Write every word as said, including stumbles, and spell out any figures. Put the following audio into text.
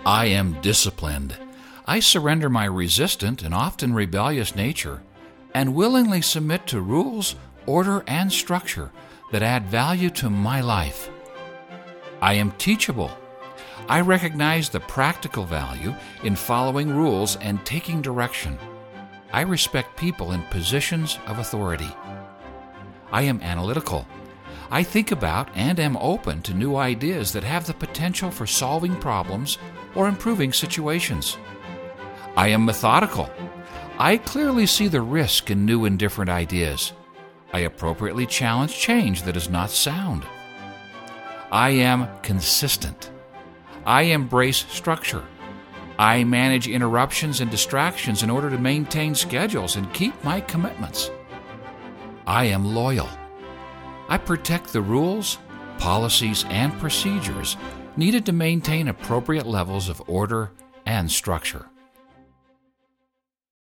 I am disciplined. I surrender my resistant and often rebellious nature and willingly submit to rules, order, and structure that add value to my life. I am teachable. I recognize the practical value in following rules and taking direction. I respect people in positions of authority. I am analytical. I think about and am open to new ideas that have the potential for solving problems or improving situations. I am methodical. I clearly see the risk in new and different ideas. I appropriately challenge change that is not sound. I am consistent. I embrace structure. I manage interruptions and distractions in order to maintain schedules and keep my commitments. I am loyal. I protect the rules, policies, and procedures needed to maintain appropriate levels of order and structure.